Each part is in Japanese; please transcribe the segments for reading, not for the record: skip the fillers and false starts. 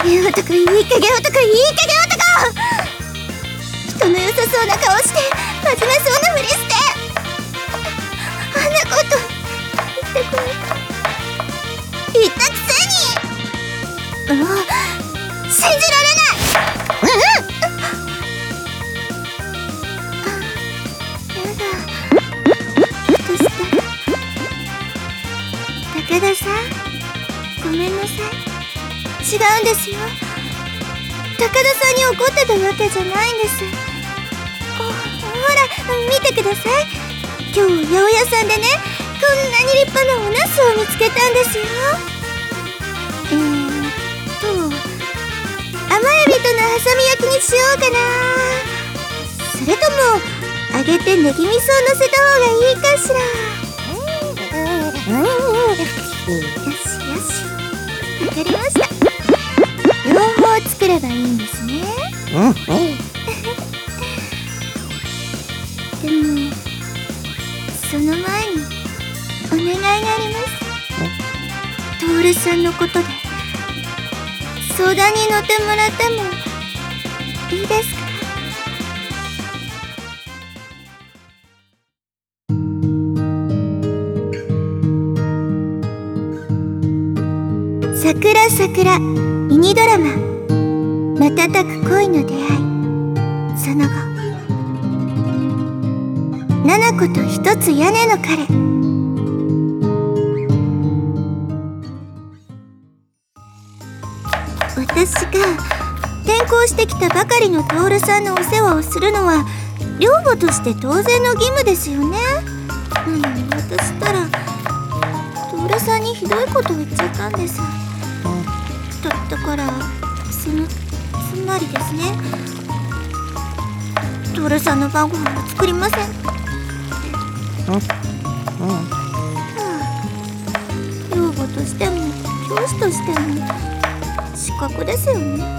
影男、いい影男、いい影男。人の良さそうな顔して真面目そうなふりして、あんなこと言ってくれ言ったくせに、もう信じられない。やだ、ひょっとして武田さん、ごめんなさい。違うんですよ。高田さんに怒ってたわけじゃないんです。ほら見てください。今日八百屋さんでね、こんなに立派なおナスを見つけたんですよ。甘エビとのハサミ焼きにしようかな。それとも揚げてネギ味噌をのせた方がいいかしら。よしよし、わかりました。両方作ればいいんですね。でもその前にお願いがあります。トールさんのことで相談に乗ってもらってもいいですか？桜桜ミニドラマ、瞬く恋の出会い。その後、七子と一つ屋根の彼。私が転校してきたばかりの徹さんのお世話をするのは寮母として当然の義務ですよね。なのに私ったら徹さんにひどいことを言っちゃったんです。だからつまりですね、徹さんの晩ご飯は作りません。寮母としても教師としても失格ですよね。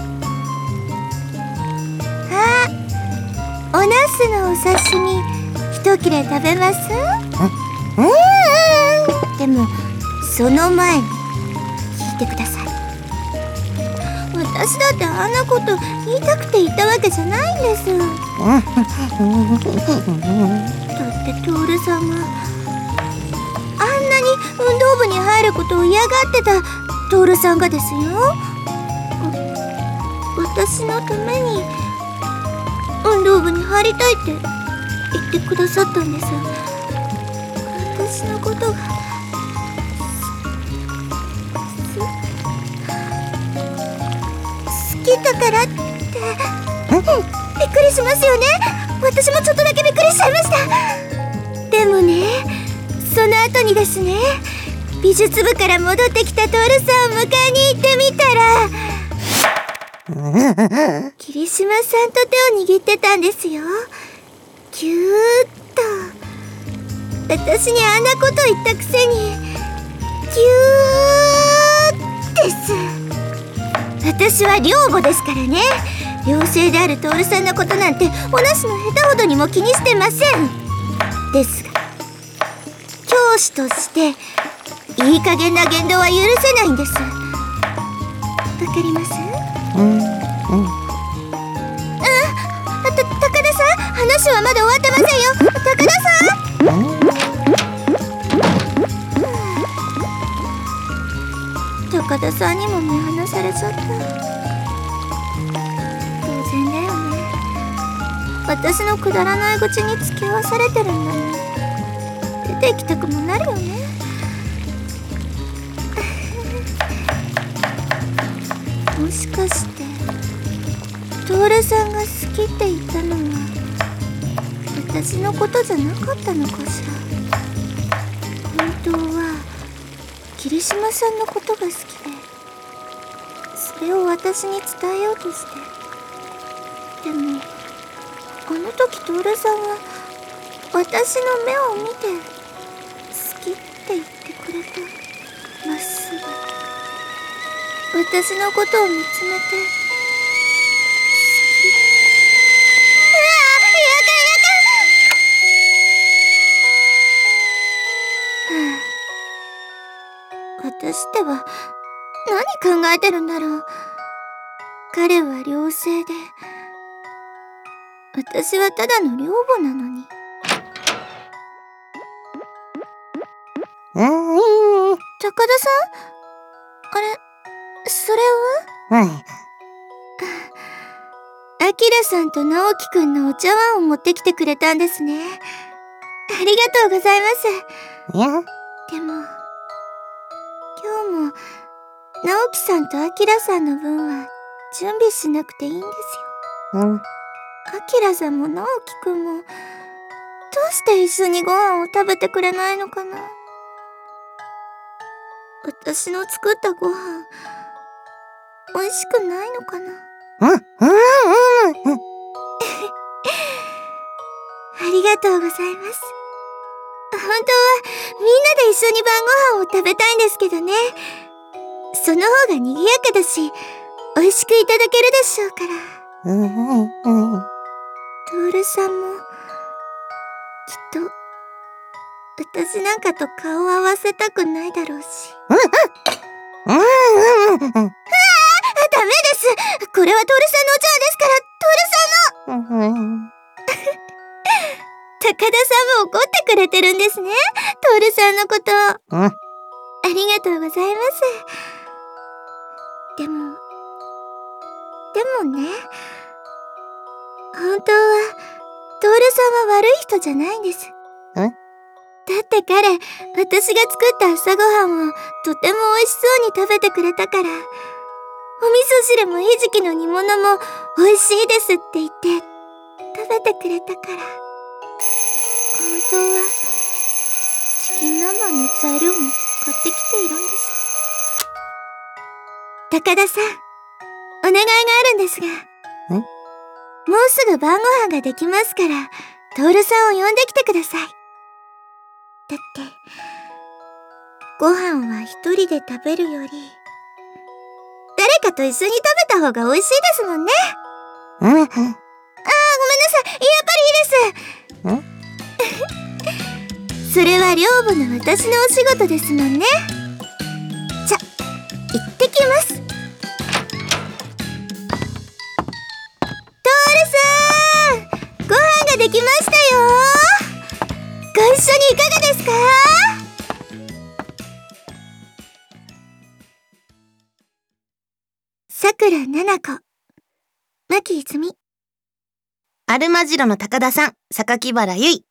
あ、おナスのお刺身一切れ食べます？でもその前に聞いてください。私だってあんなこと言いたくて言ったわけじゃないんです。だって徹さんがあんなに運動部に入ることを嫌がってた徹さんがですよ、私のために運動部に入りたいって言ってくださったんです。私のことが好きだからってびっくりしますよね。私もちょっとだけびっくりしちゃいました。でもね、その後にですね、美術部から戻ってきた徹さんを迎えに行ってみたら、霧島さんと手を握ってたんですよ。ぎゅーっと。私にあんなこと言ったくせにぎゅーです。私は寮母ですからね。寮生である徹さんのことなんておなしの下手ほどにも気にしてません。ですが教師としていい加減な言動は許せないんです。わかります？高田さん、話はまだ終わってませんよ。高田さん。高田さんにも見放されちゃった。当然だよね。私のくだらない愚痴に付き合わされてるんだもん。出て行きたくもなるよね。もしかして徹さんが好きって言ったのは私のことじゃなかったのかしら。本当は霧島さんのことが好きで、それを私に伝えようとして。でもあの時徹さんは私の目を見て好きって言ってくれた。まっすぐ私のことを見つめて、私ってば何考えてるんだろう。 彼は良性で、私はただの寮母なのに。高田さん？あれ、それは？アキラさんと直樹くんのお茶碗を持ってきてくれたんですね。ありがとうございます。でも、今日も直樹さんとアキラさんの分は準備しなくていいんですよ。アキラさんも直樹くんも、どうして一緒にご飯を食べてくれないのかな。私の作ったご飯、美味しくないのかな。ありがとうございます。本当はみんなで一緒に晩ご飯を食べたいんですけどね。その方が賑やかだし、美味しくいただけるでしょうから。徹さんも、きっと、私なんかと顔を合わせたくないだろうし。ダメです。これは徹さんのお茶碗ですから、徹さんの。高田さんも怒ってくれてるんですね、徹さんのこと。ありがとうございます。でもね、本当は徹さんは悪い人じゃないんです。だって彼、私が作った朝ごはんをとても美味しそうに食べてくれたから、お味噌汁もひじきの煮物も美味しいですって言って食べてくれたから。本当はチキン南蛮の材料も買ってきているんです。高田さん、お願いがあるんですが。もうすぐ晩ご飯ができますから、徹さんを呼んできてください。だって、ご飯は一人で食べるより、誰かと一緒に食べた方が美味しいですもんね。ごめんなさい、やっぱりいいです。それは寮母の私のお仕事ですもんね。じゃ、行ってきます。ご飯ができましたよ。ご一緒にいかがですか？さくらななこ、牧泉。 アルマジロの高田さん、榊原ゆい。